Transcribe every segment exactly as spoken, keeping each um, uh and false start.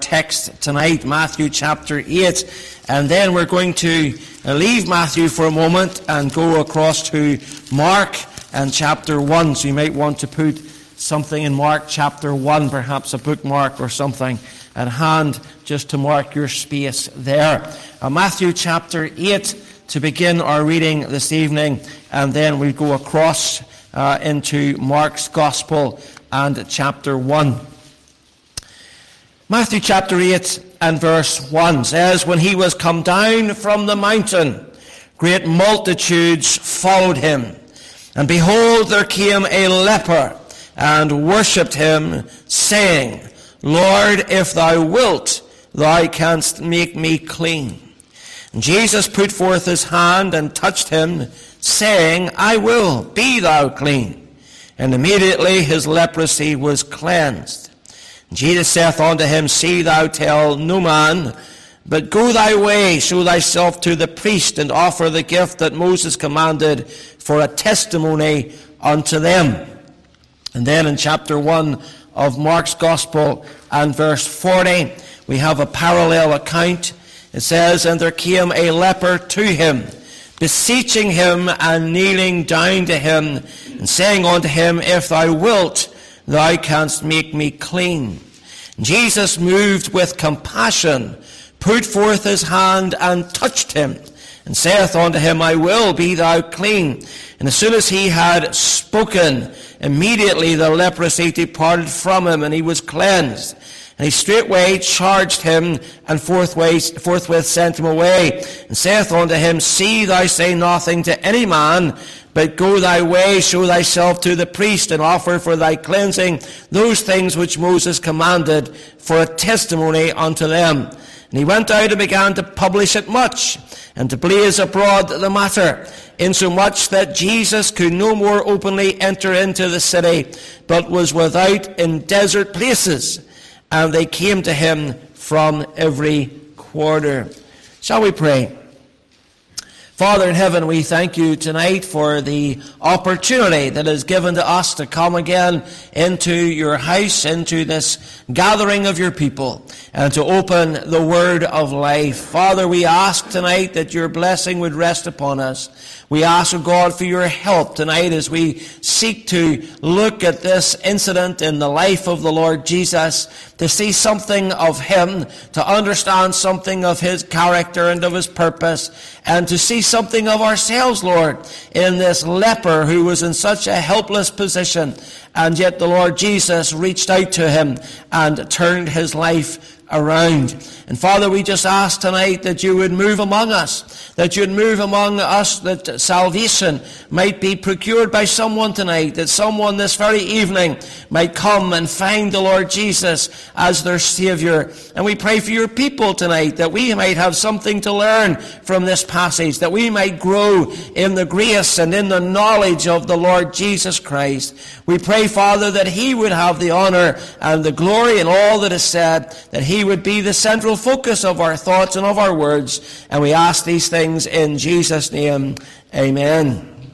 text tonight, Matthew chapter eight. And then we're going to leave Matthew for a moment and go across to Mark and chapter one. So you might want to put something in Mark chapter one, perhaps a bookmark or something, at hand just to mark your space there. Uh, Matthew chapter eight to begin our reading this evening, and then we go across uh, into Mark's Gospel and chapter one. Matthew chapter eight and verse one says, "When he was come down from the mountain, great multitudes followed him. And behold, there came a leper, and worshipped him, saying, Lord, if thou wilt, thou canst make me clean. And Jesus put forth his hand and touched him, saying, I will, be thou clean. And immediately his leprosy was cleansed. And Jesus saith unto him, See thou tell no man, but go thy way, show thyself to the priest, and offer the gift that Moses commanded for a testimony unto them. And then in chapter one of Mark's Gospel and verse forty, we have a parallel account. It says, And there came a leper to him, beseeching him and kneeling down to him, and saying unto him, If thou wilt, thou canst make me clean. And Jesus, moved with compassion, put forth his hand and touched him, and saith unto him, I will, be thou clean. And as soon as he had spoken, immediately the leprosy departed from him, and he was cleansed. And he straightway charged him, and forthwith, forthwith sent him away, and saith unto him, See thou say nothing to any man, but go thy way, show thyself to the priest, and offer for thy cleansing those things which Moses commanded for a testimony unto them. And he went out and began to publish it much, and to blaze abroad the matter, insomuch that Jesus could no more openly enter into the city, but was without in desert places. And they came to him from every quarter." Shall we pray? Father in heaven, we thank you tonight for the opportunity that is given to us to come again into your house, into this gathering of your people, and to open the word of life. Father, we ask tonight that your blessing would rest upon us. We ask, O God, for your help tonight as we seek to look at this incident in the life of the Lord Jesus, to see something of him, to understand something of his character and of his purpose, and to see something of ourselves, Lord, in this leper who was in such a helpless position, and yet the Lord Jesus reached out to him and turned his life around. And Father, we just ask tonight that you would move among us, that you would move among us, that salvation might be procured by someone tonight, that someone this very evening might come and find the Lord Jesus as their Savior. And we pray for your people tonight, that we might have something to learn from this passage, that we might grow in the grace and in the knowledge of the Lord Jesus Christ. We pray, Father, that he would have the honor and the glory in all that is said, that he would be the central focus of our thoughts and of our words. And we ask these things in Jesus' name. Amen.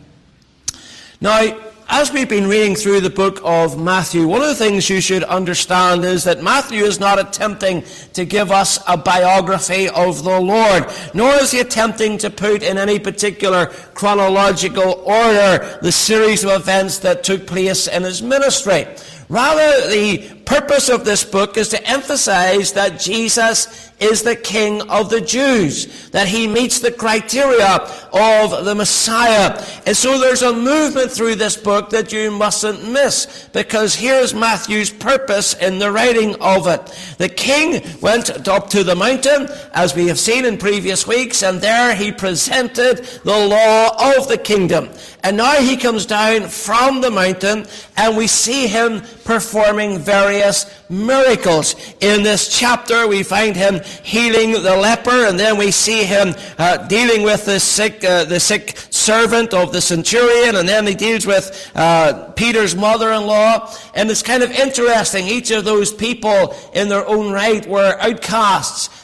Now, as we've been reading through the book of Matthew, one of the things you should understand is that Matthew is not attempting to give us a biography of the Lord, nor is he attempting to put in any particular chronological order the series of events that took place in his ministry. Rather, the purpose of this book is to emphasize that Jesus is the King of the Jews, that he meets the criteria of the Messiah. And so there's a movement through this book that you mustn't miss, because here's Matthew's purpose in the writing of it. The king went up to the mountain, as we have seen in previous weeks, and there he presented the law of the kingdom. And now he comes down from the mountain, and we see him performing various miracles. In this chapter, we find him healing the leper, and then we see him uh, dealing with the sick, uh, the sick servant of the centurion, and then he deals with uh, Peter's mother-in-law. And it's kind of interesting. Each of those people, in their own right, were outcasts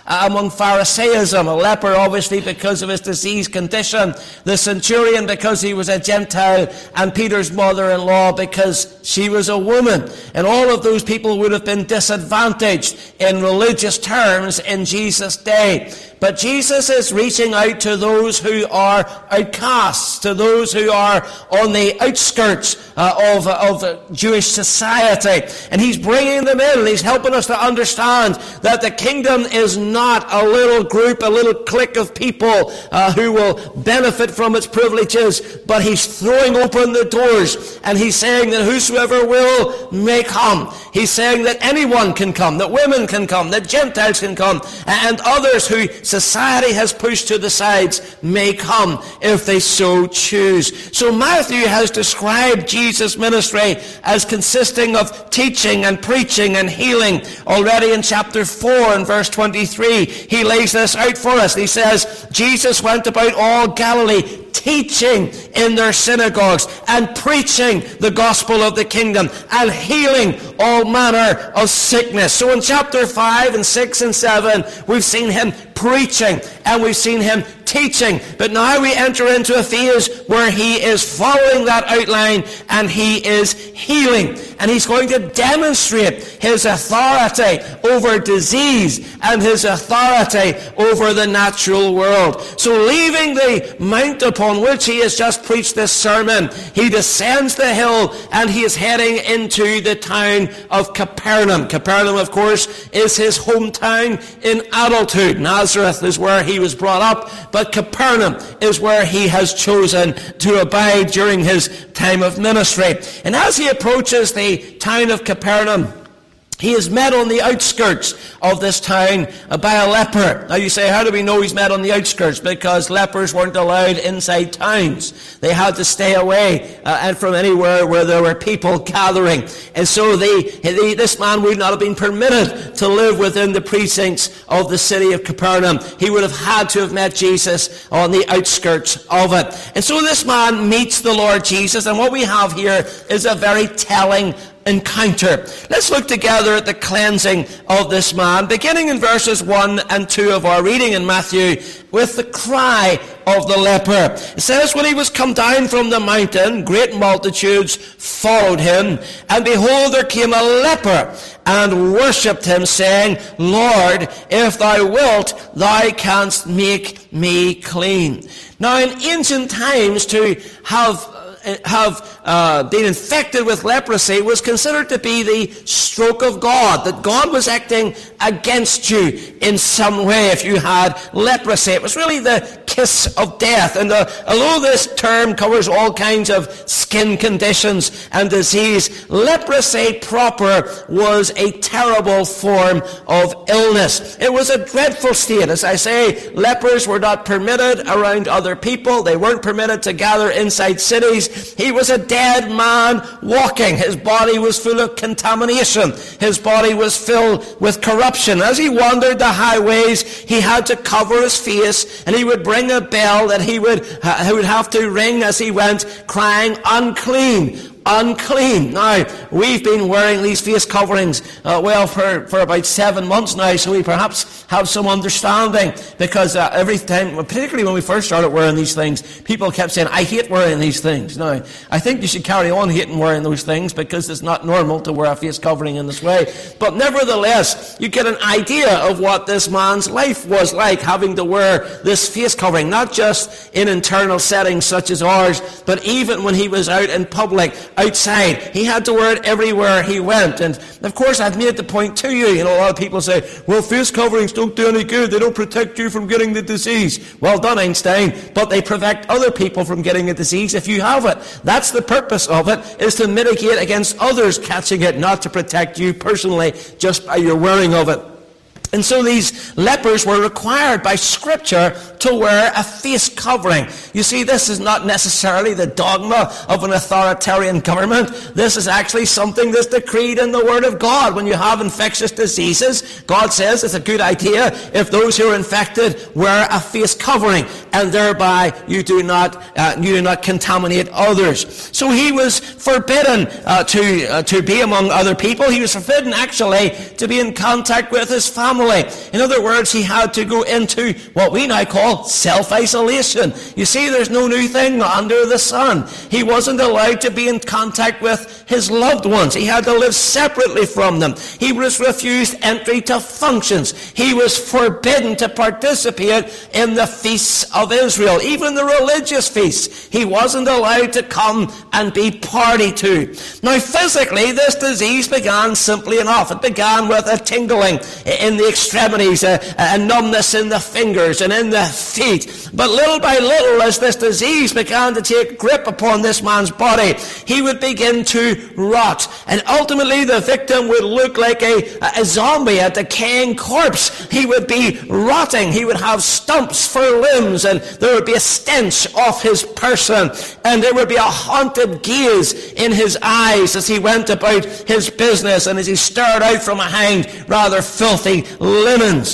uh, among Pharisaism. A leper, obviously, because of his diseased condition. The centurion, because he was a Gentile. And Peter's mother-in-law, because she was a woman. And all of those people would have been disadvantaged in religious terms in Jesus' day. But Jesus is reaching out to those who are outcasts, to those who are on the outskirts uh, of, of Jewish society. And he's bringing them in, and he's helping us to understand that the kingdom is not a little group, a little clique of people uh, who will benefit from its privileges, but he's throwing open the doors, and he's saying that whosoever will may come. He's saying that anyone can come, that women can come, that Gentiles can come, and others who society has pushed to the sides may come if they so choose. So Matthew has described Jesus' ministry as consisting of teaching and preaching and healing. Already in chapter four and verse twenty-three, he lays this out for us. He says, Jesus went about all Galilee, teaching in their synagogues and preaching the gospel of the kingdom and healing all manner of sickness. So in chapter five and six and seven, we've seen him preaching and we've seen him teaching. But now we enter into a phase where he is following that outline and he is healing. And he's going to demonstrate his authority over disease and his authority over the natural world. So leaving the mount upon which he has just preached this sermon, he descends the hill and he is heading into the town of Capernaum. Capernaum, of course, is his hometown in adulthood. Nazareth is where he was brought up, but Capernaum is where he has chosen to abide during his time of ministry. And as he approaches the town of Capernaum, he is met on the outskirts of this town by a leper. Now you say, how do we know he's met on the outskirts? Because lepers weren't allowed inside towns. They had to stay away uh, and from anywhere where there were people gathering. And so they, they, this man would not have been permitted to live within the precincts of the city of Capernaum. He would have had to have met Jesus on the outskirts of it. And so this man meets the Lord Jesus, and what we have here is a very telling encounter. Let's look together at the cleansing of this man, beginning in verses one and two of our reading in Matthew, with the cry of the leper. It says, when he was come down from the mountain, great multitudes followed him, and behold, there came a leper, and worshipped him, saying, Lord, if thou wilt, thou canst make me clean. Now, in ancient times, to have have uh, been infected with leprosy was considered to be the stroke of God, that God was acting against you in some way if you had leprosy. It was really the kiss of death. And uh, although this term covers all kinds of skin conditions and disease, leprosy proper was a terrible form of illness. It was a dreadful state. As I say, lepers were not permitted around other people. They weren't permitted to gather inside cities. He was a dead man walking. His body was full of contamination. His body was filled with corruption. As he wandered the highways, he had to cover his face, and he would bring a bell that he would, uh, he would have to ring as he went, crying, unclean, unclean. Now, we've been wearing these face coverings, uh, well, for, for about seven months now, so we perhaps have some understanding, because uh, every time, particularly when we first started wearing these things, people kept saying, I hate wearing these things. Now, I think you should carry on hating wearing those things, because it's not normal to wear a face covering in this way. But nevertheless, you get an idea of what this man's life was like, having to wear this face covering, not just in internal settings such as ours, but even when he was out in public, outside. He had to wear it everywhere he went. And of course, I've made the point to you. You know, a lot of people say, well, face coverings don't do any good. They don't protect you from getting the disease. Well done, Einstein. But they protect other people from getting a disease if you have it. That's the purpose of it, is to mitigate against others catching it, not to protect you personally just by your wearing of it. And so these lepers were required by Scripture to wear a face covering. You see, this is not necessarily the dogma of an authoritarian government. This is actually something that's decreed in the Word of God. When you have infectious diseases, God says it's a good idea if those who are infected wear a face covering, and thereby you do not uh, you do not contaminate others. So he was forbidden uh, to uh, to be among other people. He was forbidden actually to be in contact with his family. In other words, he had to go into what we now call self-isolation. You see, there's no new thing under the sun. He wasn't allowed to be in contact with his loved ones. He had to live separately from them. He was refused entry to functions. He was forbidden to participate in the feasts of Israel, even the religious feasts. He wasn't allowed to come and be party to. Now, physically, this disease began simply enough. It began with a tingling in the extremities, a, a numbness in the fingers and in the feet. But little by little, as this disease began to take grip upon this man's body, he would begin to rot. And ultimately, the victim would look like a, a zombie, a decaying corpse. He would be rotting. He would have stumps for limbs, and there would be a stench off his person, and there would be a haunted gaze in his eyes as he went about his business and as he stared out from behind rather filthy linens.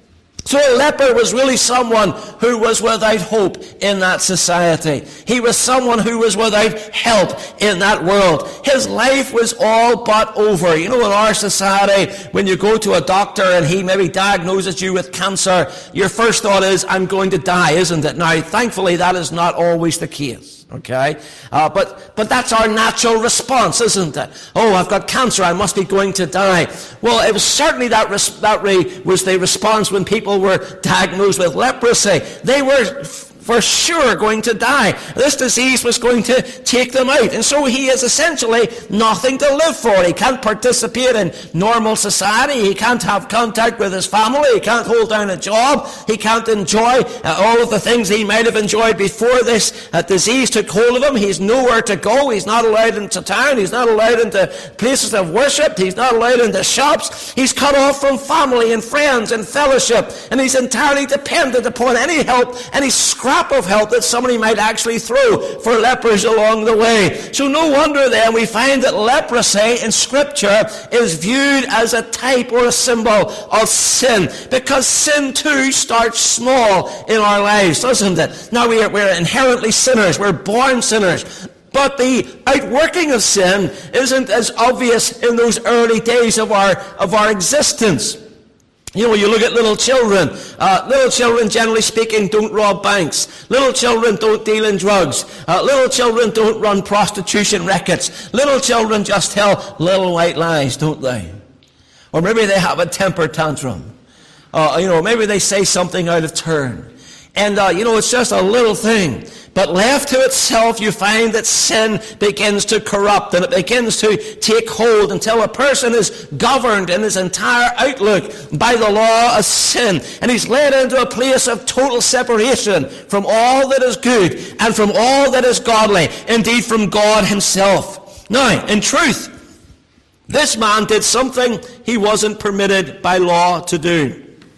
So a leper was really someone who was without hope in that society. He was someone who was without help in that world. His life was all but over. You know, in our society, when you go to a doctor and he maybe diagnoses you with cancer, your first thought is, I'm going to die, isn't it? Now, thankfully, that is not always the case. Okay, uh, but but that's our natural response, isn't it? Oh, I've got cancer, I must be going to die. Well, it was certainly that res- that re- was the response when people were diagnosed with leprosy. They were f- for sure going to die. This disease was going to take them out. And so he is essentially nothing to live for. He can't participate in normal society. He can't have contact with his family. He can't hold down a job. He can't enjoy uh, all of the things he might have enjoyed before this uh, disease took hold of him. He's nowhere to go. He's not allowed into town. He's not allowed into places of worship. He's not allowed into shops. He's cut off from family and friends and fellowship. And he's entirely dependent upon any help, any scrap of help that somebody might actually throw for lepers along the way. So no wonder then we find that leprosy in Scripture is viewed as a type or a symbol of sin, because sin too starts small in our lives, doesn't it? Now we are, we're inherently sinners. We're born sinners. But the outworking of sin isn't as obvious in those early days of our of our existence. You know, you look at little children. Uh, little children, generally speaking, don't rob banks. Little children don't deal in drugs. Uh, little children don't run prostitution rackets. Little children just tell little white lies, don't they? Or maybe they have a temper tantrum. Uh, you know, maybe they say something out of turn. And, uh, you know, it's just a little thing. But left to itself, you find that sin begins to corrupt, and it begins to take hold until a person is governed in his entire outlook by the law of sin. And he's led into a place of total separation from all that is good and from all that is godly, indeed from God himself. Now, in truth, this man did something he wasn't permitted by law to do.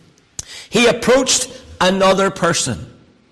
He approached another person.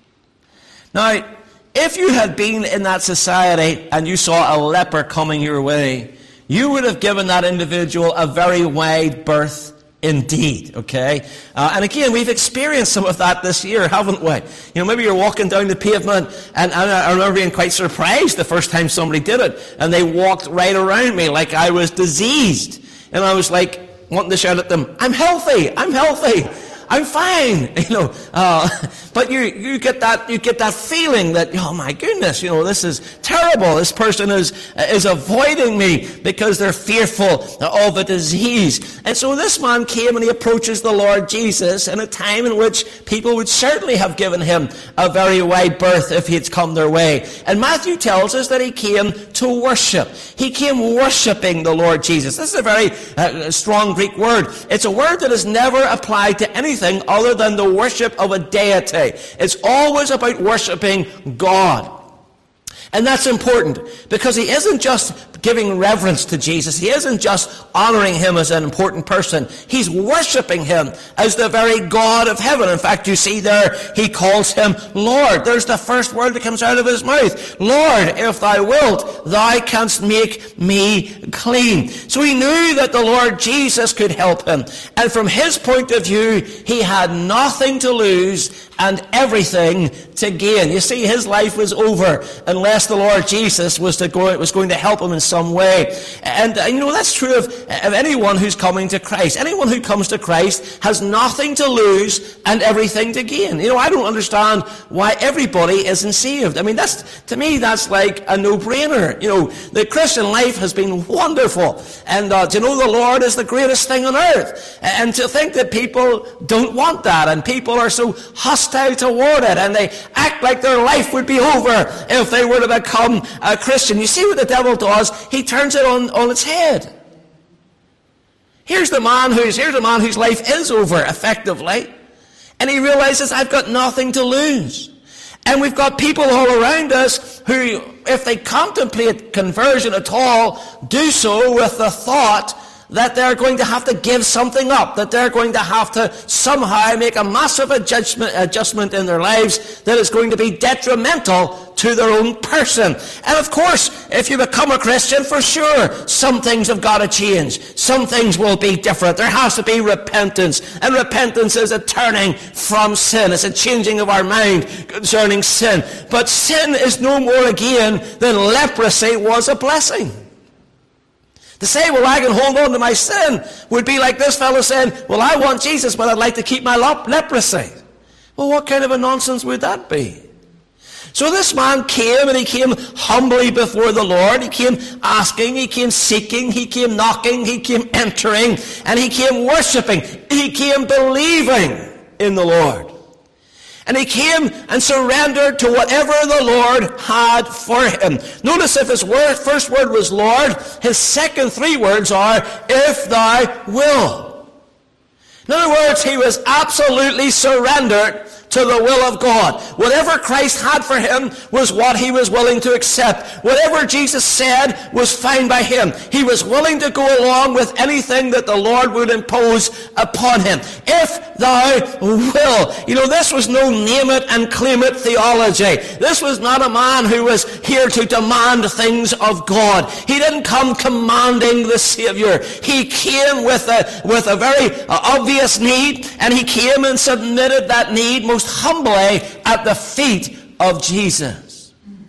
Now, if you had been in that society and you saw a leper coming your way, you would have given that individual a very wide berth indeed, okay? Uh, and again, we've experienced some of that this year, haven't we? You know, maybe you're walking down the pavement, and, and I remember being quite surprised the first time somebody did it, and they walked right around me like I was diseased. And I was like, wanting to shout at them, I'm healthy, I'm healthy. I'm fine, you know. Uh, but you you get that you get that feeling that, oh my goodness, you know, this is terrible. This person is is avoiding me because they're fearful of a disease. And so this man came and he approaches the Lord Jesus in a time in which people would certainly have given him a very wide berth if he'd come their way. And Matthew tells us that he came to worship. He came worshiping the Lord Jesus. This is a very uh, strong Greek word. It's a word that is never applied to anything other than the worship of a deity. It's always about worshiping God. And that's important because he isn't just giving reverence to Jesus. He isn't just honoring him as an important person. He's worshiping him as the very God of heaven. In fact, you see there, he calls him Lord. There's the first word that comes out of his mouth. Lord, if thou wilt, thou canst make me clean. So he knew that the Lord Jesus could help him. And from his point of view, he had nothing to lose and everything to gain. You see, his life was over unless the Lord Jesus was to go, was going to help him in some way. And uh, you know, that's true of, of anyone who's coming to Christ. Anyone who comes to Christ has nothing to lose and everything to gain. You know, I don't understand why everybody isn't saved. I mean, that's, to me, that's like a no-brainer. You know, the Christian life has been wonderful. And uh, to know the Lord is the greatest thing on earth. And to think that people don't want that, and people are so hostile toward it, and they act like their life would be over if they were to become a Christian. You see what the devil does? He turns it on, on its head. Here's the man who's here's the man whose life is over, effectively, and he realizes, I've got nothing to lose. And we've got people all around us who, if they contemplate conversion at all, do so with the thought that they're going to have to give something up, that they're going to have to somehow make a massive adjustment, adjustment in their lives that is going to be detrimental to their own person. And of course, if you become a Christian, for sure, some things have got to change. Some things will be different. There has to be repentance. And repentance is a turning from sin. It's a changing of our mind concerning sin. But sin is no more again than leprosy was a blessing. To say, well, I can hold on to my sin would be like this fellow saying, well, I want Jesus, but I'd like to keep my leprosy. Well, what kind of a nonsense would that be? So this man came, and he came humbly before the Lord. He came asking, he came seeking, he came knocking, he came entering, and he came worshiping. He came believing in the Lord. And he came and surrendered to whatever the Lord had for him. Notice if his word, first word was Lord, his second three words are, if thou will. In other words, he was absolutely surrendered to the will of God. Whatever Christ had for him was what he was willing to accept. Whatever Jesus said was fine by him. He was willing to go along with anything that the Lord would impose upon him. If thou will. You know, this was no name it and claim it theology. This was not a man who was here to demand things of God. He didn't come commanding the Savior. He came with a, with a very uh, obvious need, and he came and submitted that need most humbly at the feet of Jesus.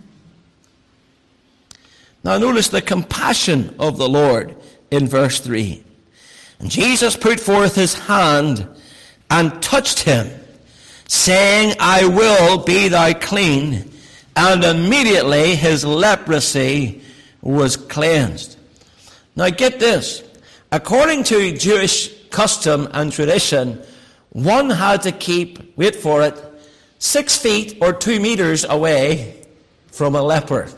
Now notice the compassion of the Lord in verse three. And Jesus put forth his hand and touched him, saying, I will be thou clean. And immediately his leprosy was cleansed. Now get this. According to Jewish custom and tradition, one had to keep, wait for it, six feet or two meters away from a leper.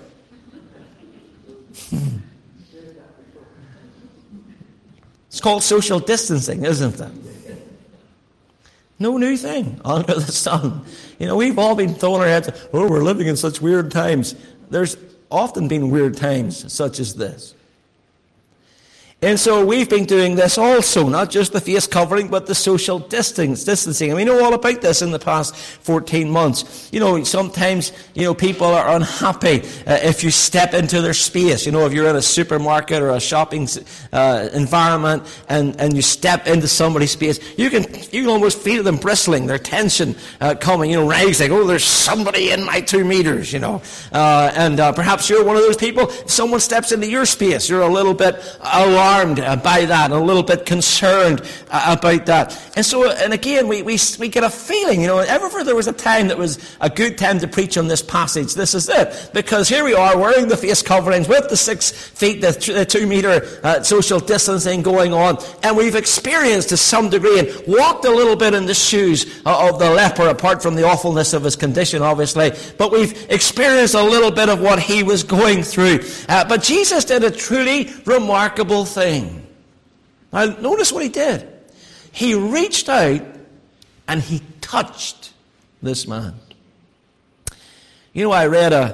It's called social distancing, isn't it? No new thing under the sun. You know, we've all been throwing our heads, oh, we're living in such weird times. There's often been weird times such as this. And so we've been doing this also, not just the face covering, but the social distance, distancing. And we know all about this in the past fourteen months. You know, sometimes, you know, people are unhappy uh, if you step into their space. You know, if you're in a supermarket or a shopping uh, environment and, and you step into somebody's space, you can you can almost feel them bristling, their tension uh, coming, you know, rising. Oh, there's somebody in my two meters, you know. Uh, and uh, perhaps you're one of those people, if someone steps into your space, you're a little bit alarmed by that, and a little bit concerned uh, about that. And so, and again, we, we we get a feeling, you know, ever there was a time that was a good time to preach on this passage, this is it. Because here we are wearing the face coverings with the six feet, the, the two meter uh, social distancing going on, and we've experienced to some degree and walked a little bit in the shoes uh, of the leper, apart from the awfulness of his condition, obviously, but we've experienced a little bit of what he was going through. Uh, but Jesus did a truly remarkable thing. Thing. Now notice what he did. He reached out and he touched this man. You know, I read a,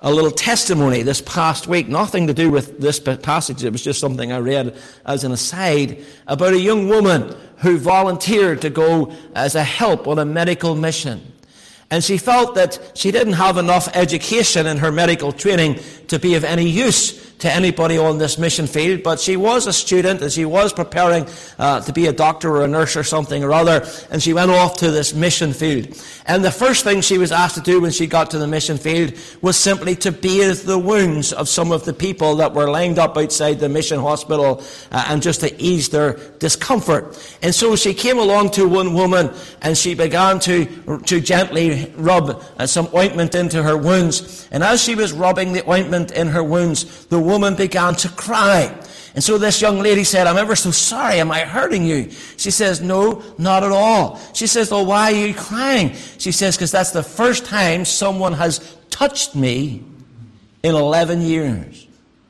a little testimony this past week, nothing to do with this passage. It was just something I read as an aside, about a young woman who volunteered to go as a help on a medical mission. And she felt that she didn't have enough education in her medical training to be of any use to anybody on this mission field, but she was a student and she was preparing uh, to be a doctor or a nurse or something or other, and she went off to this mission field. And the first thing she was asked to do when she got to the mission field was simply to bathe the wounds of some of the people that were lined up outside the mission hospital uh, and just to ease their discomfort. And so she came along to one woman and she began to, to gently rub uh, some ointment into her wounds. And as she was rubbing the ointment in her wounds, the woman began to cry. And so this young lady said, "I'm ever so sorry, am I hurting you?" She says, "No, not at all." She says, "Well, why are you crying?" She says, "Because that's the first time someone has touched me in eleven years.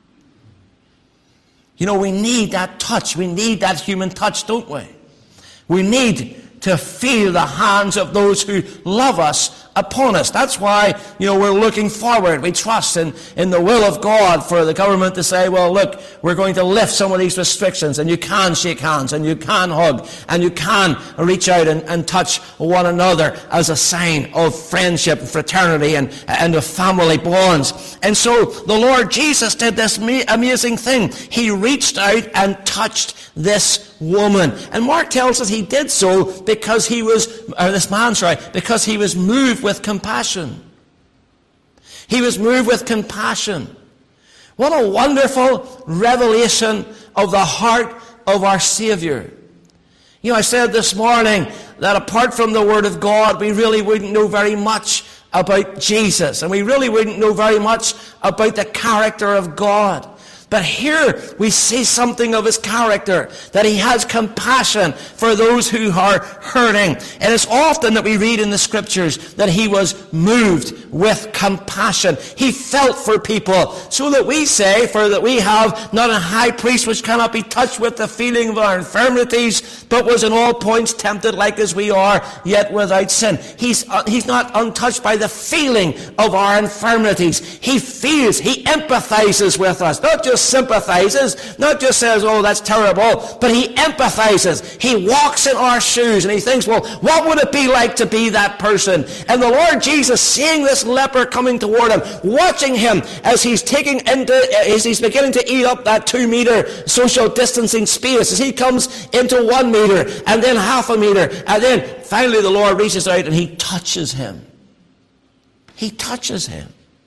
You know, we need that touch. We need that human touch, don't we? We need to feel the hands of those who love us upon us. That's why, you know, we're looking forward. We trust in, in the will of God for the government to say, well, look, we're going to lift some of these restrictions, and you can shake hands, and you can hug, and you can reach out and, and touch one another as a sign of friendship and fraternity and, and of family bonds. And so the Lord Jesus did this amazing thing. He reached out and touched this woman. And Mark tells us he did so because he was, or this man, sorry, because he was moved with compassion. He was moved with compassion. What a wonderful revelation of the heart of our Savior. You know, I said this morning that apart from the Word of God, we really wouldn't know very much about Jesus, and we really wouldn't know very much about the character of God. But here we see something of his character, that he has compassion for those who are hurting. And it's often that we read in the Scriptures that he was moved with compassion. He felt for people, so that we say, for that we have not a high priest which cannot be touched with the feeling of our infirmities, but was in all points tempted like as we are, yet without sin. He's, uh, he's not untouched by the feeling of our infirmities. He feels, he empathizes with us, not just sympathizes, not just says, oh, that's terrible, but he empathizes. He walks in our shoes and he thinks, well, what would it be like to be that person? And the Lord Jesus, seeing this leper coming toward him, watching him as he's taking into, as he's beginning to eat up that two meter social distancing space, as he comes into one meter and then half a meter, and then finally the Lord reaches out and he touches him. He touches him.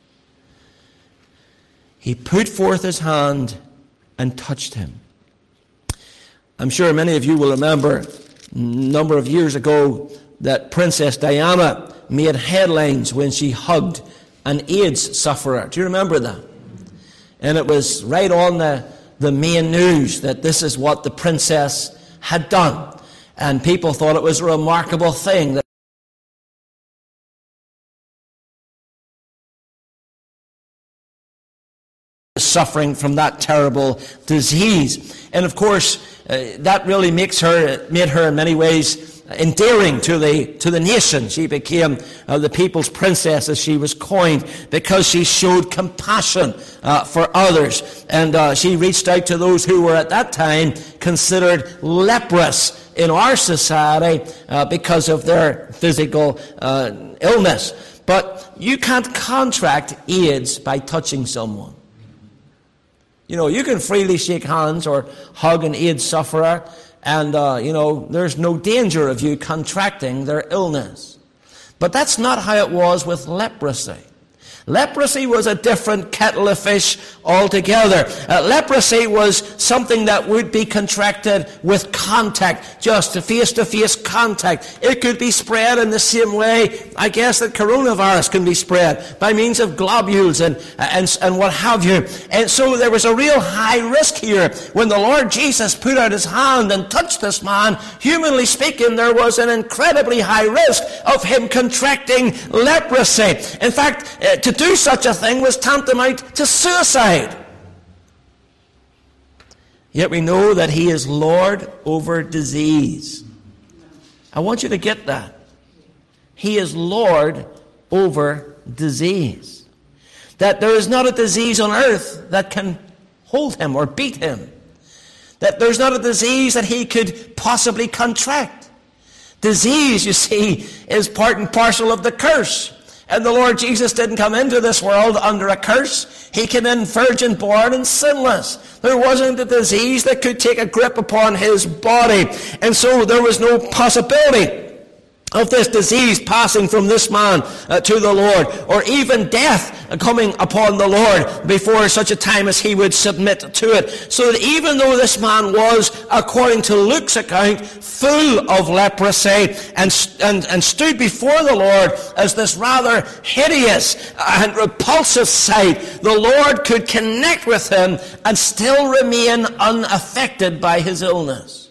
He put forth his hand and touched him. I'm sure many of you will remember a number of years ago that Princess Diana made headlines when she hugged an AIDS sufferer. Do you remember that? And it was right on the, the main news that this is what the princess had done. And people thought it was a remarkable thing that suffering from that terrible disease. And of course, uh, that really makes her, made her in many ways endearing to the to the nation. She became uh, the people's princess, as she was coined, because she showed compassion uh, for others. And uh, she reached out to those who were at that time considered leprous in our society uh, because of their physical uh, illness. But you can't contract AIDS by touching someone. You know, you can freely shake hands or hug an AIDS sufferer, and, uh, you know, there's no danger of you contracting their illness. But that's not how it was with leprosy. Leprosy was a different kettle of fish altogether. Uh, leprosy was something that would be contracted with contact, just face-to-face contact. It could be spread in the same way, I guess, that coronavirus can be spread, by means of globules and, and, and what have you. And so there was a real high risk here. When the Lord Jesus put out his hand and touched this man, humanly speaking, there was an incredibly high risk of him contracting leprosy. In fact, uh, to do such a thing was tantamount to suicide. Yet we know that he is Lord over disease. I want you to get that. He is Lord over disease. That there is not a disease on earth that can hold him or beat him. That there's not a disease that he could possibly contract. Disease, you see, is part and parcel of the curse. And the Lord Jesus didn't come into this world under a curse. He came in virgin born and sinless. There wasn't a disease that could take a grip upon his body. And so there was no possibility of this disease passing from this man uh, to the Lord, or even death uh, coming upon the Lord before such a time as he would submit to it. So that even though this man was, according to Luke's account, full of leprosy and, and, and stood before the Lord as this rather hideous and repulsive sight, the Lord could connect with him and still remain unaffected by his illness.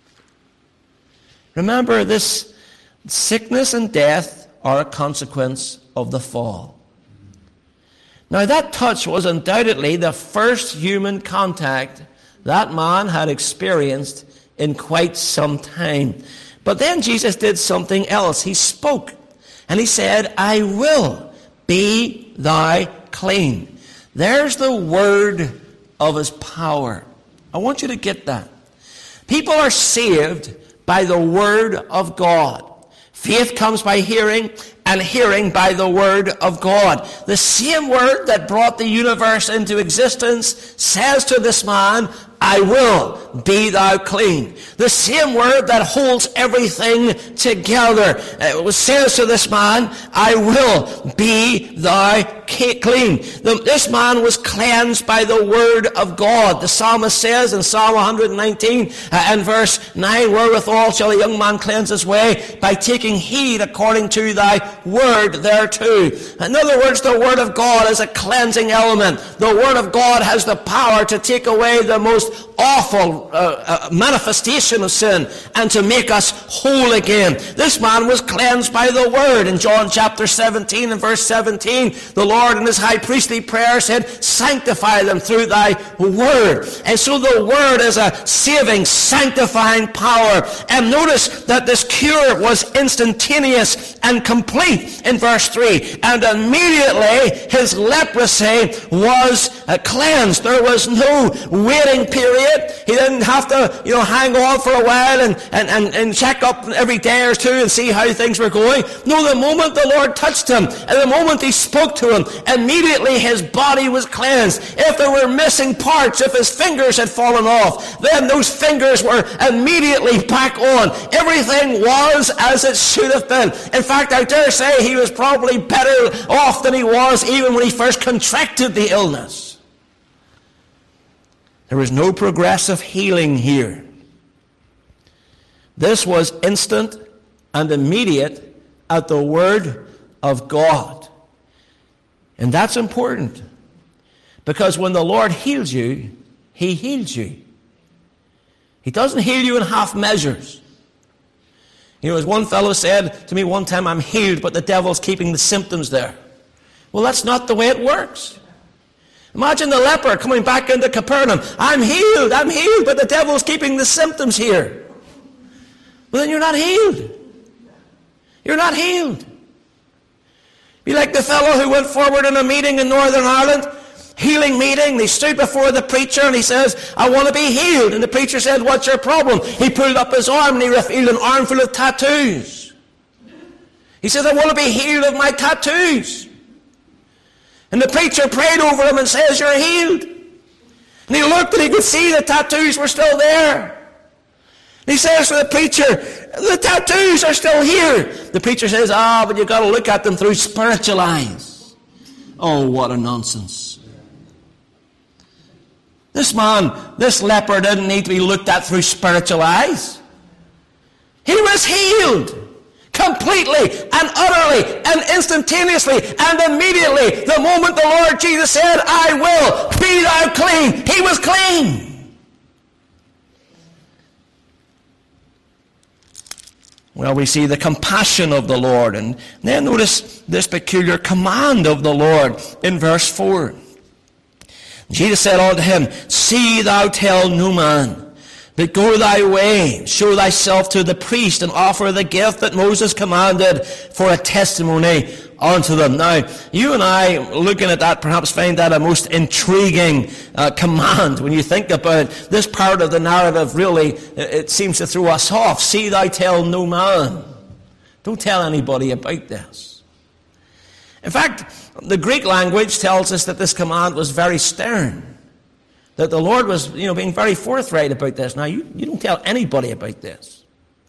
Remember, this sickness and death are a consequence of the fall. Now, that touch was undoubtedly the first human contact that man had experienced in quite some time. But then Jesus did something else. He spoke, and he said, I will be thou clean. There's the word of his power. I want you to get that. People are saved by the word of God. Faith comes by hearing, and hearing by the word of God. The same word that brought the universe into existence says to this man, I will be thou clean. The same word that holds everything together uh, says to this man, I will be thou clean. The, this man was cleansed by the word of God. The psalmist says in Psalm one nineteen uh, and verse nine, wherewithal shall a young man cleanse his way? By taking heed according to thy word thereto. In other words, the word of God is a cleansing element. The word of God has the power to take away the most awful uh, uh, manifestation of sin and to make us whole again. This man was cleansed by the word. In John chapter seventeen and verse seventeen, the Lord in his high priestly prayer said, sanctify them through thy word. And so the word is a saving, sanctifying power. And notice that this cure was instantaneous and complete in verse three. And immediately his leprosy was uh, cleansed. There was no waiting period. He didn't have to, you know, hang on for a while and, and, and, and check up every day or two and see how things were going. No, the moment the Lord touched him, and the moment he spoke to him, immediately his body was cleansed. If there were missing parts, if his fingers had fallen off, then those fingers were immediately back on. Everything was as it should have been. In fact, I dare say he was probably better off than he was even when he first contracted the illness. There was no progressive healing here. This was instant and immediate at the word of God. And that's important, because when the Lord heals you, he heals you. He doesn't heal you in half measures. You know, as one fellow said to me one time, I'm healed, but the devil's keeping the symptoms there. Well, that's not the way it works. Imagine the leper coming back into Capernaum. I'm healed, I'm healed, but the devil's keeping the symptoms here. Well, then you're not healed. You're not healed. Be like the fellow who went forward in a meeting in Northern Ireland, healing meeting. He stood before the preacher and he says, I want to be healed. And the preacher said, what's your problem? He pulled up his arm and he revealed an armful of tattoos. He says, I want to be healed of my tattoos. And the preacher prayed over him and says, you're healed. And he looked and he could see the tattoos were still there. And he says to the preacher, the tattoos are still here. The preacher says, ah, but you've got to look at them through spiritual eyes. Oh, what a nonsense. This man, this leper didn't need to be looked at through spiritual eyes. He was healed. Completely and utterly and instantaneously and immediately. The moment the Lord Jesus said, I will be thou clean, he was clean. Well, we see the compassion of the Lord, and then notice this peculiar command of the Lord in verse four. Jesus said unto him, see thou tell no man, But go thy way, show thyself to the priest, and offer the gift that Moses commanded for a testimony unto them. Now, you and I, looking at that, perhaps find that a most intriguing uh, command. When you think about this part of the narrative, really, it seems to throw us off. See thou tell no man. Don't tell anybody about this. In fact, the Greek language tells us that this command was very stern. That the Lord was, you know, being very forthright about this. Now, you, you don't tell anybody about this.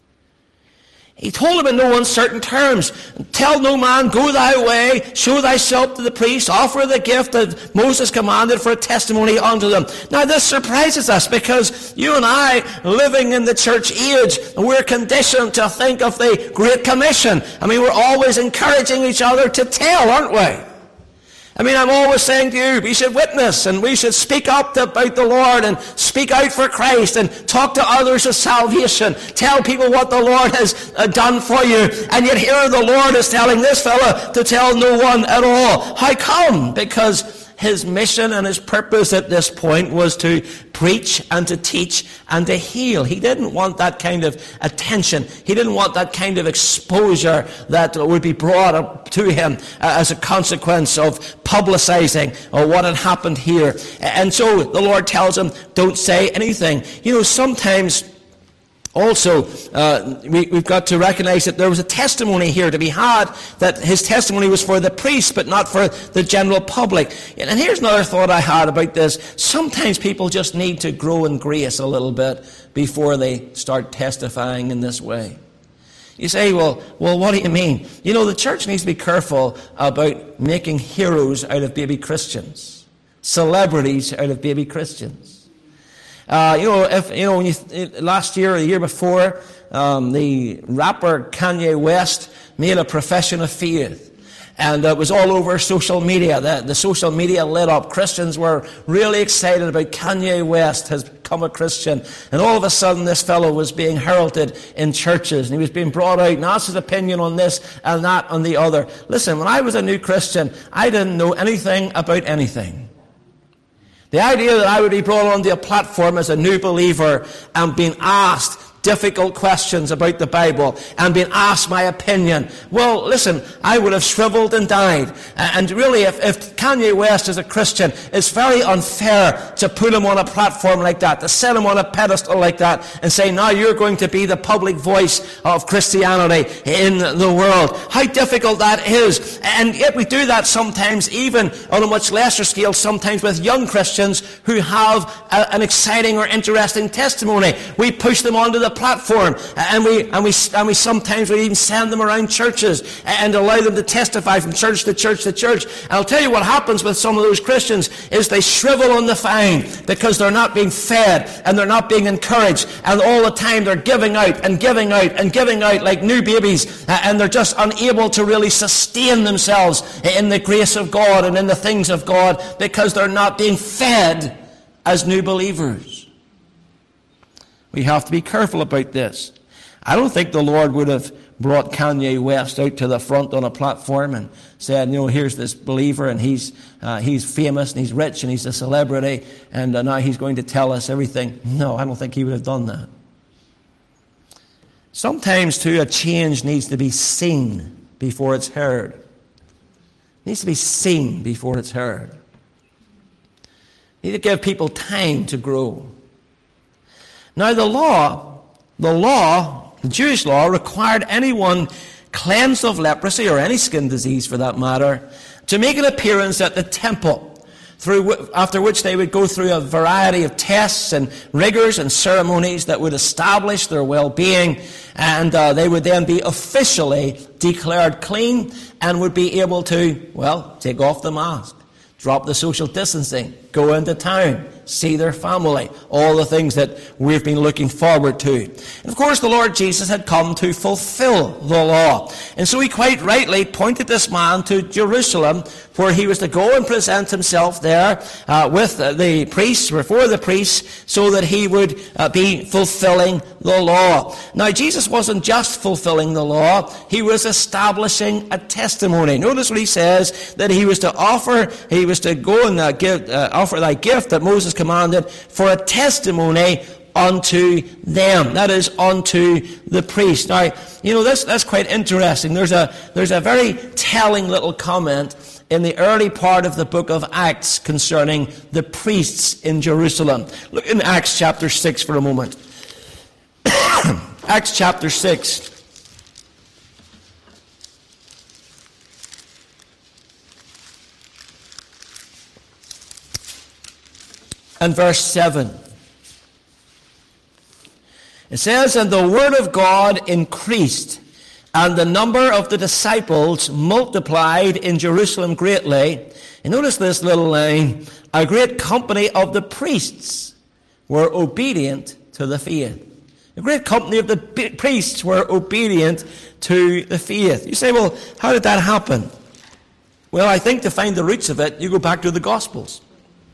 He told him in no uncertain terms, tell no man, go thy way, show thyself to the priest, offer the gift that Moses commanded for a testimony unto them. Now, this surprises us because you and I, living in the church age, we're conditioned to think of the Great Commission. I mean, we're always encouraging each other to tell, aren't we? I mean, I'm always saying to you, we should witness and we should speak up about the Lord and speak out for Christ and talk to others of salvation. Tell people what the Lord has uh, done for you. And yet here the Lord is telling this fellow to tell no one at all. How come? Because his mission and his purpose at this point was to preach and to teach and to heal. He didn't want that kind of attention. He didn't want that kind of exposure that would be brought up to him as a consequence of publicizing what had happened here. And so the Lord tells him, don't say anything. You know, sometimes also, uh, we, we've got to recognize that there was a testimony here to be had, that his testimony was for the priest, but not for the general public. And here's another thought I had about this. Sometimes people just need to grow in grace a little bit before they start testifying in this way. You say, well, well, what do you mean? You know, the church needs to be careful about making heroes out of baby Christians, celebrities out of baby Christians. Uh, you know, if you know, when you last year or the year before, um, the rapper Kanye West made a profession of faith, and it was all over social media. The, the social media lit up. Christians were really excited about Kanye West has become a Christian, and all of a sudden, this fellow was being heralded in churches, and he was being brought out and asked his opinion on this and that and the other. Listen, when I was a new Christian, I didn't know anything about anything. The idea that I would be brought onto a platform as a new believer and being asked difficult questions about the Bible and being asked my opinion. Well, listen, I would have shriveled and died. And really, if, if Kanye West is a Christian, it's very unfair to put him on a platform like that, to set him on a pedestal like that and say, now you're going to be the public voice of Christianity in the world. How difficult that is. And yet we do that sometimes, even on a much lesser scale, sometimes with young Christians who have a, an exciting or interesting testimony. We push them onto the platform, and we and we and we sometimes we even send them around churches and allow them to testify from church to church to church. And I'll tell you what happens with some of those Christians is they shrivel on the vine because they're not being fed and they're not being encouraged, and all the time they're giving out and giving out and giving out like new babies, and they're just unable to really sustain themselves in the grace of God and in the things of God because they're not being fed as new believers. We have to be careful about this. I don't think the Lord would have brought Kanye West out to the front on a platform and said, you know, here's this believer and he's uh, he's famous and he's rich and he's a celebrity and uh, now he's going to tell us everything. No, I don't think he would have done that. Sometimes, too, a change needs to be seen before it's heard. It needs to be seen before it's heard. You need to give people time to grow. Now the law, the law, the Jewish law required anyone cleansed of leprosy or any skin disease for that matter to make an appearance at the temple, through after which they would go through a variety of tests and rigors and ceremonies that would establish their well-being, and uh, they would then be officially declared clean and would be able to, well, take off the mask, drop the social distancing, go into town, see their family, all the things that we've been looking forward to. And of course, the Lord Jesus had come to fulfill the law. And so he quite rightly pointed this man to Jerusalem, where he was to go and present himself there uh, with the priests, before the priests, so that he would uh, be fulfilling the law. Now, Jesus wasn't just fulfilling the law, he was establishing a testimony. Notice what he says, that he was to offer, he was to go and uh, give, uh, offer thy gift that Moses commanded for a testimony unto them. That is, unto the priest. Now, you know, this that's quite interesting. There's a there's a very telling little comment in the early part of the book of Acts concerning the priests in Jerusalem. Look in Acts chapter six for a moment. Acts chapter six. And verse seven. It says, "And the word of God increased, and the number of the disciples multiplied in Jerusalem greatly." And notice this little line, "A great company of the priests were obedient to the faith." A great company of the priests were obedient to the faith. You say, well, how did that happen? Well, I think to find the roots of it, you go back to the Gospels.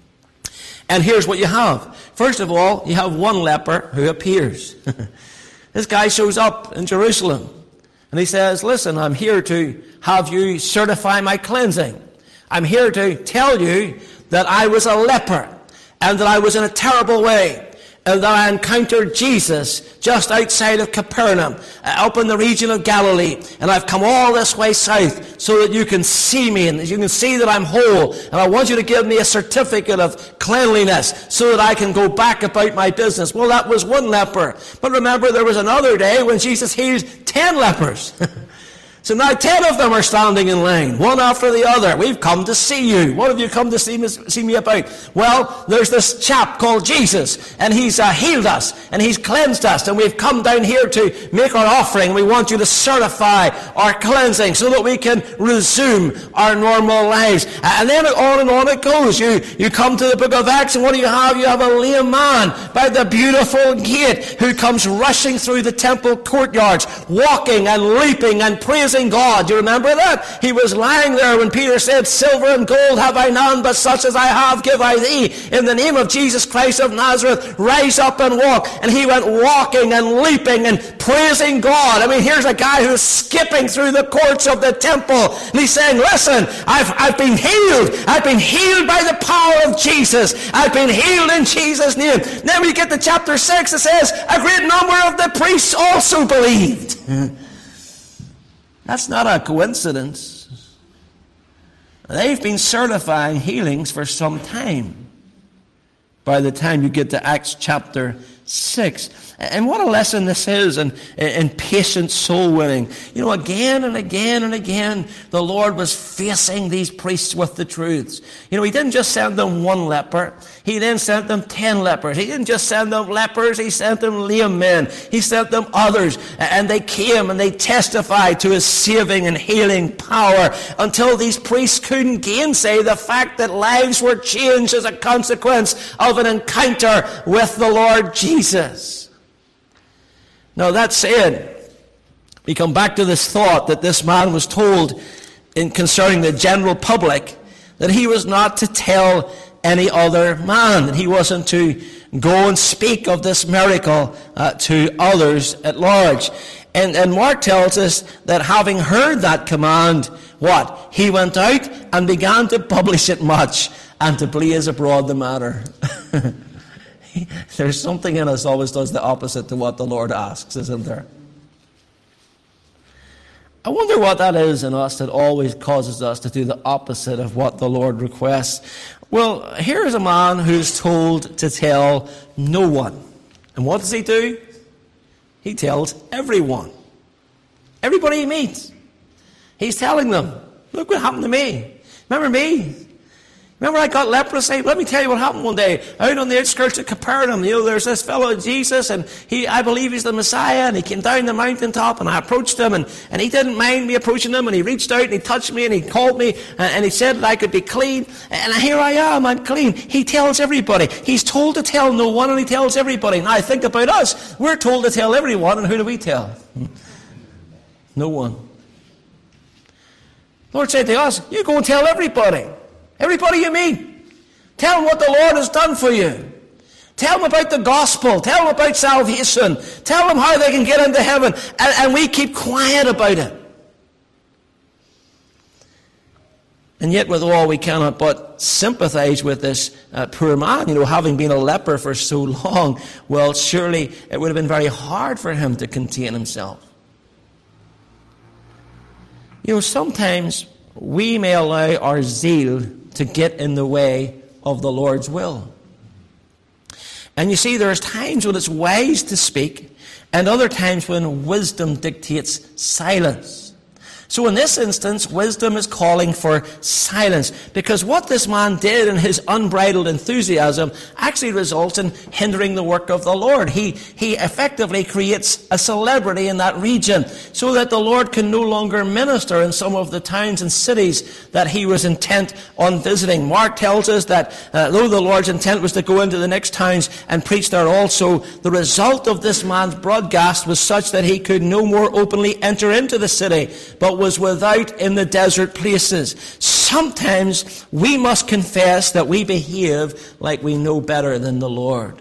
And here's what you have. First of all, you have one leper who appears. This guy shows up in Jerusalem. And he says, listen, I'm here to have you certify my cleansing. I'm here to tell you that I was a leper and that I was in a terrible way. And that I encountered Jesus just outside of Capernaum, uh, up in the region of Galilee. And I've come all this way south so that you can see me and you can see that I'm whole. And I want you to give me a certificate of cleanliness so that I can go back about my business. Well, that was one leper. But remember, there was another day when Jesus healed ten lepers. So now ten of them are standing in line, one after the other. We've come to see you. What have you come to see me, see me about? Well, there's this chap called Jesus, and he's uh, healed us, and he's cleansed us, and we've come down here to make our offering. We want you to certify our cleansing so that we can resume our normal lives. And then on and on it goes. You, you come to the book of Acts, and what do you have? You have a lame man by the beautiful gate who comes rushing through the temple courtyards, walking and leaping and praising God. Do you remember that? He was lying there when Peter said, "Silver and gold have I none, but such as I have give I thee. In the name of Jesus Christ of Nazareth, rise up and walk." And he went walking and leaping and praising God. I mean, here's a guy who's skipping through the courts of the temple. And he's saying, listen, I've, I've been healed. I've been healed by the power of Jesus. I've been healed in Jesus' name. Then we get to chapter six. It says, a great number of the priests also believed. That's not a coincidence. They've been certifying healings for some time. By the time you get to Acts chapter six. And what a lesson this is in, in patient soul winning. You know, again and again and again, the Lord was facing these priests with the truths. You know, he didn't just send them one leper. He then sent them ten lepers. He didn't just send them lepers. He sent them lame men. He sent them others. And they came and they testified to his saving and healing power until these priests couldn't gainsay the fact that lives were changed as a consequence of an encounter with the Lord Jesus. Now, that said, we come back to this thought that this man was told in concerning the general public that he was not to tell any other man, that he wasn't to go and speak of this miracle uh, to others at large. And, and Mark tells us that having heard that command, what? He went out and began to publish it much and to blaze abroad the matter. There's something in us always does the opposite to what the Lord asks, isn't there? I wonder what that is in us that always causes us to do the opposite of what the Lord requests. Well, here is a man who's told to tell no one. And what does he do? He tells everyone. Everybody he meets. He's telling them, look what happened to me. Remember me? Remember I got leprosy? Let me tell you what happened one day. Out on the outskirts of Capernaum, you know, there's this fellow Jesus, and he, I believe he's the Messiah, and he came down the mountaintop, and I approached him, and, and he didn't mind me approaching him, and he reached out, and he touched me, and he called me, and, and he said that I could be clean, and here I am, I'm clean. He tells everybody. He's told to tell no one, and he tells everybody. Now, think about us. We're told to tell everyone, and who do we tell? No one. The Lord said to us, you go and tell everybody. Everybody you meet. Tell them what the Lord has done for you. Tell them about the gospel. Tell them about salvation. Tell them how they can get into heaven. And, and we keep quiet about it. And yet withal we cannot but sympathize with this uh, poor man, you know, having been a leper for so long. Well, surely it would have been very hard for him to contain himself. You know, sometimes we may allow our zeal to get in the way of the Lord's will. And you see, there's times when it's wise to speak, and other times when wisdom dictates silence. So in this instance, wisdom is calling for silence, because what this man did in his unbridled enthusiasm actually results in hindering the work of the Lord. He, he effectively creates a celebrity in that region so that the Lord can no longer minister in some of the towns and cities that he was intent on visiting. Mark tells us that uh, though the Lord's intent was to go into the next towns and preach there also, the result of this man's broadcast was such that he could no more openly enter into the city, but was without in the desert places. Sometimes we must confess that we behave like we know better than the Lord.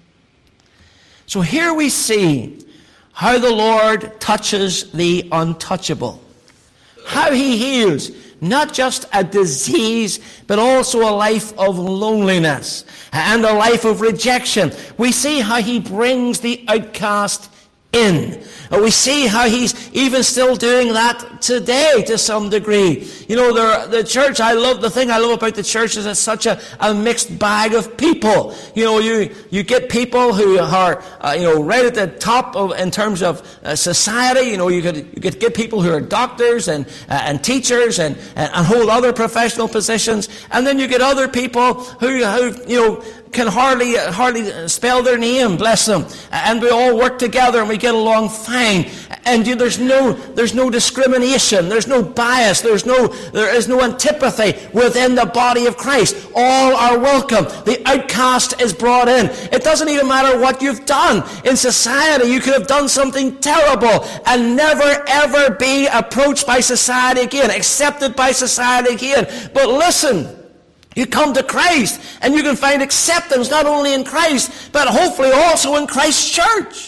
So here we see how the Lord touches the untouchable. How he heals not just a disease, but also a life of loneliness and a life of rejection. We see how he brings the outcast in. We see how he's even still doing that today to some degree. You know, the, the church, I love, the thing I love about the church is it's such a, a mixed bag of people. You know, you, you get people who are, uh, you know, right at the top of, in terms of uh, society. You know, you could, you could get people who are doctors and, uh, and teachers and, and, and hold other professional positions. And then you get other people who, who, you know, can hardly hardly spell their name, bless them. And we all work together and we get along fine. And you, there's no there's no discrimination, there's no bias, there's no there is no antipathy within the body of Christ. All are welcome. The outcast is brought in. It doesn't even matter what you've done in society. You could have done something terrible and never ever be approached by society again, accepted by society again. But listen, you come to Christ and you can find acceptance not only in Christ, but hopefully also in Christ's church.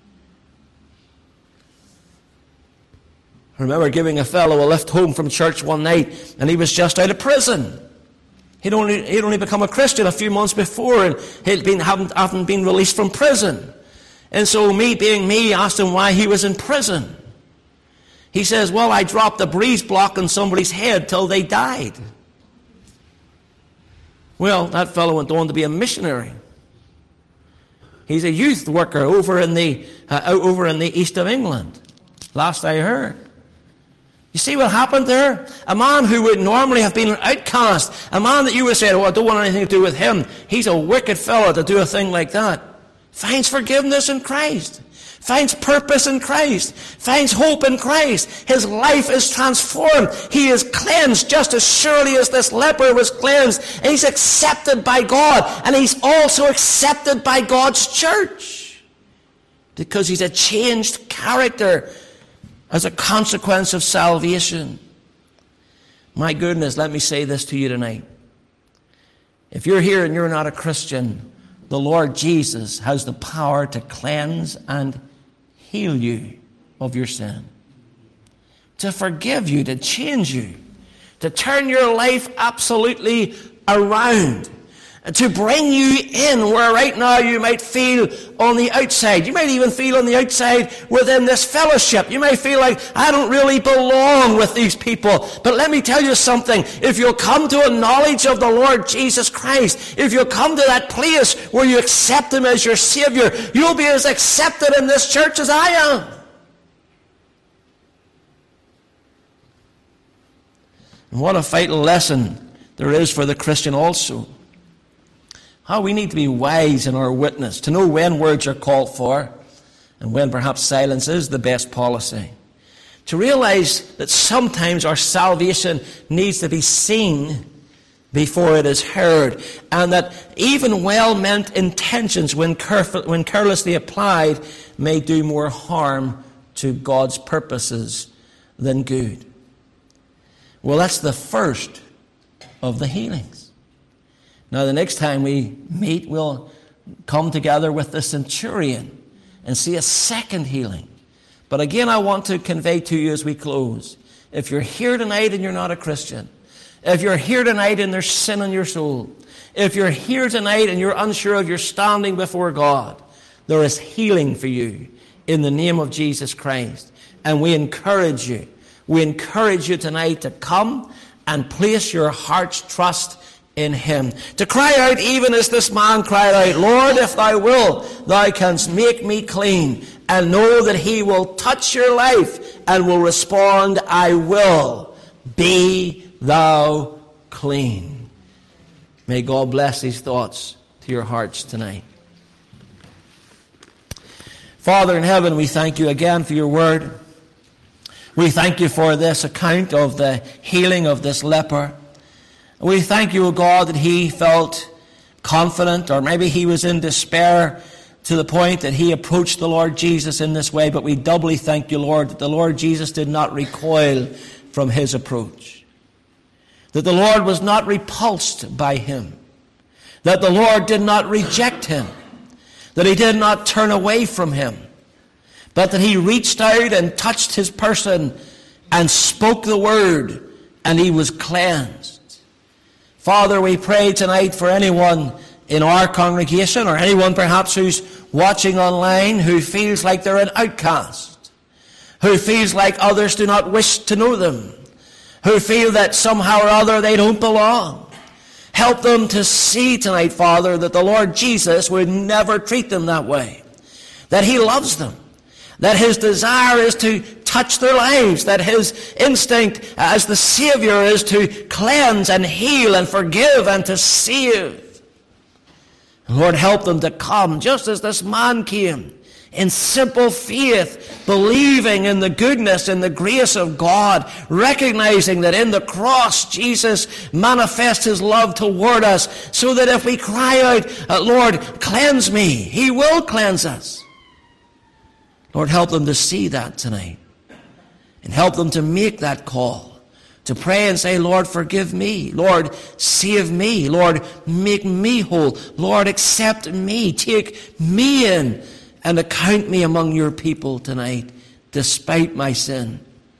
I remember giving a fellow a lift home from church one night, and he was just out of prison. He'd only, he'd only become a Christian a few months before, and he'd been, hadn't, hadn't been released from prison. And so me being me, asked him why he was in prison. He says, well, I dropped a breeze block on somebody's head till they died. Well, that fellow went on to be a missionary. He's a youth worker over in the uh, over in the east of England, last I heard. You see what happened there? A man who would normally have been an outcast, a man that you would say, oh, I don't want anything to do with him. He's a wicked fellow to do a thing like that. Finds forgiveness in Christ. Finds purpose in Christ. Finds hope in Christ. His life is transformed. He is cleansed just as surely as this leper was cleansed. And he's accepted by God. And he's also accepted by God's church. Because he's a changed character as a consequence of salvation. My goodness, let me say this to you tonight. If you're here and you're not a Christian, the Lord Jesus has the power to cleanse and heal you of your sin, to forgive you, to change you, to turn your life absolutely around, to bring you in where right now you might feel on the outside. You might even feel on the outside within this fellowship. You may feel like, I don't really belong with these people. But let me tell you something. If you'll come to a knowledge of the Lord Jesus Christ, if you'll come to that place where you accept Him as your Savior, you'll be as accepted in this church as I am. And what a vital lesson there is for the Christian also. How we need to be wise in our witness, to know when words are called for and when perhaps silence is the best policy. To realize that sometimes our salvation needs to be seen before it is heard, and that even well-meant intentions, when, careful, when carelessly applied, may do more harm to God's purposes than good. Well, that's the first of the healings. Now, the next time we meet, we'll come together with the centurion and see a second healing. But again, I want to convey to you as we close, if you're here tonight and you're not a Christian, If you're here tonight and there's sin in your soul, if you're here tonight and you're unsure of your standing before God, there is healing for you in the name of Jesus Christ. And we encourage you, we encourage you tonight to come and place your heart's trust in him. To cry out even as this man cried out, Lord, if thou will, thou canst make me clean. And know that he will touch your life and will respond, I will. Be thou clean. May God bless these thoughts to your hearts tonight. Father in heaven, we thank you again for your word. We thank you for this account of the healing of this leper. We thank you, O God, that he felt confident, or maybe he was in despair to the point that he approached the Lord Jesus in this way. But we doubly thank you, Lord, that the Lord Jesus did not recoil from his approach. That the Lord was not repulsed by him. That the Lord did not reject him. That he did not turn away from him. But that he reached out and touched his person and spoke the word, and he was cleansed. Father, we pray tonight for anyone in our congregation, or anyone perhaps who's watching online, who feels like they're an outcast, who feels like others do not wish to know them, who feel that somehow or other they don't belong. Help them to see tonight, Father, that the Lord Jesus would never treat them that way, that he loves them, that his desire is to touch their lives, that his instinct as the Savior is to cleanse and heal and forgive and to save. Lord, help them to come just as this man came, in simple faith, believing in the goodness and the grace of God, recognizing that in the cross Jesus manifests his love toward us, so that if we cry out, Lord, cleanse me, he will cleanse us. Lord, help them to see that tonight, and help them to make that call, to pray and say, Lord, forgive me. Lord, save me. Lord, make me whole. Lord, accept me. Take me in and account me among your people tonight, despite my sin.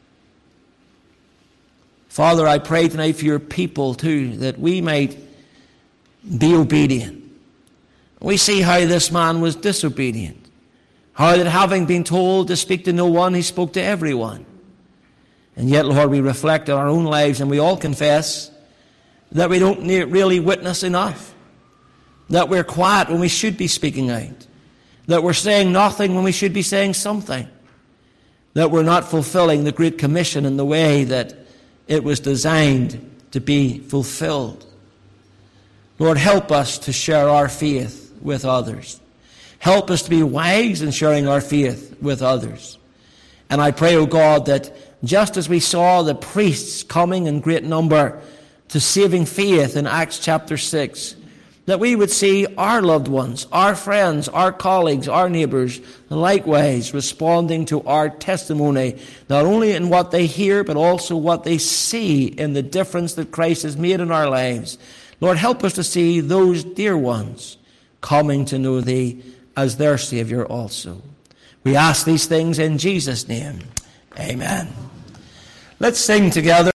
Father, I pray tonight for your people too, that we might be obedient. We see how this man was disobedient. How that having been told to speak to no one, he spoke to everyone. And yet, Lord, we reflect on our own lives and we all confess that we don't really witness enough. That we're quiet when we should be speaking out. That we're saying nothing when we should be saying something. That we're not fulfilling the Great Commission in the way that it was designed to be fulfilled. Lord, help us to share our faith with others. Help us to be wise in sharing our faith with others. And I pray, O God, that just as we saw the priests coming in great number to saving faith in Acts chapter six, that we would see our loved ones, our friends, our colleagues, our neighbors, likewise responding to our testimony, not only in what they hear, but also what they see in the difference that Christ has made in our lives. Lord, help us to see those dear ones coming to know thee as their Savior also. We ask these things in Jesus' name. Amen. Let's sing together.